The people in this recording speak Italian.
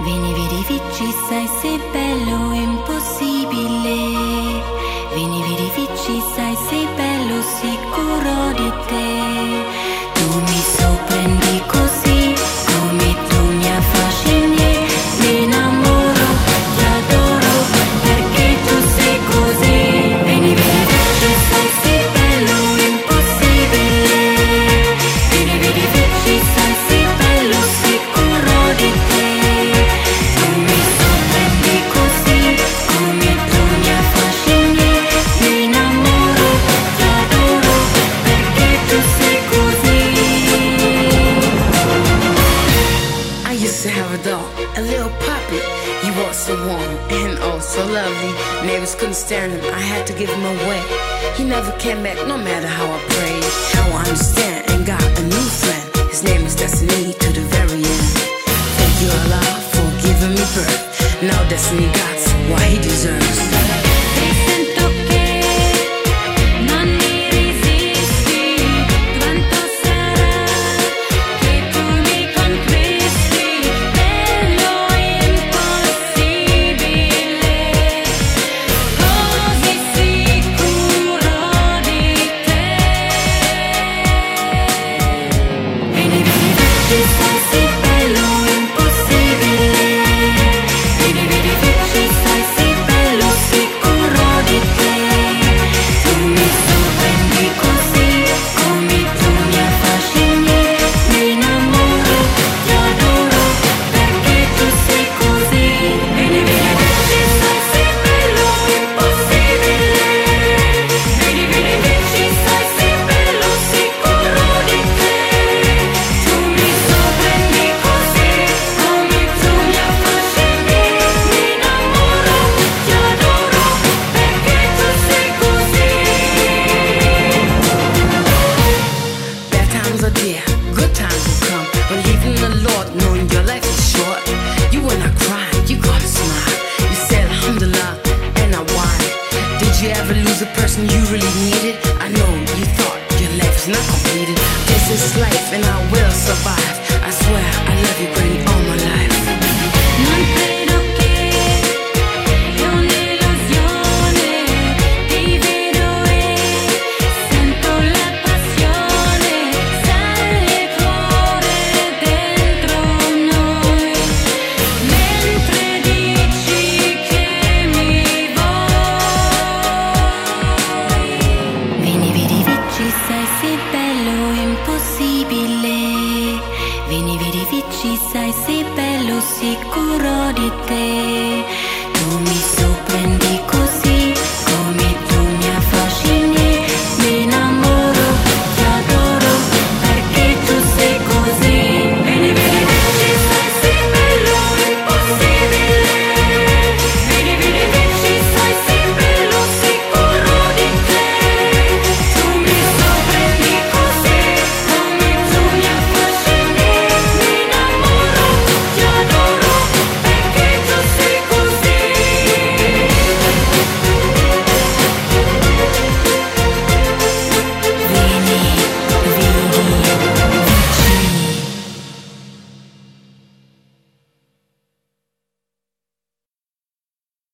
Vieni, verifici, sai sei bello impossibile. Vieni, verifici, sai sei bello sicuro di te. Tu mi sorprendi così, come tu mi affascini. Mi innamoro, ti adoro, perché tu sei così. Vieni, verifici, sai sei bello impossibile. Vieni, verifici, sai sei bello sicuro di te. A little puppy, he was so warm and oh so lovely. Neighbors couldn't stand him, I had to give him away. He never came back, no matter how I prayed. Now I understand and got a new friend. His name is Destiny to the very end. Thank you Allah for giving me birth. Now Destiny got what he deserves. Vieni, verifici, sai sei bello sicuro di te.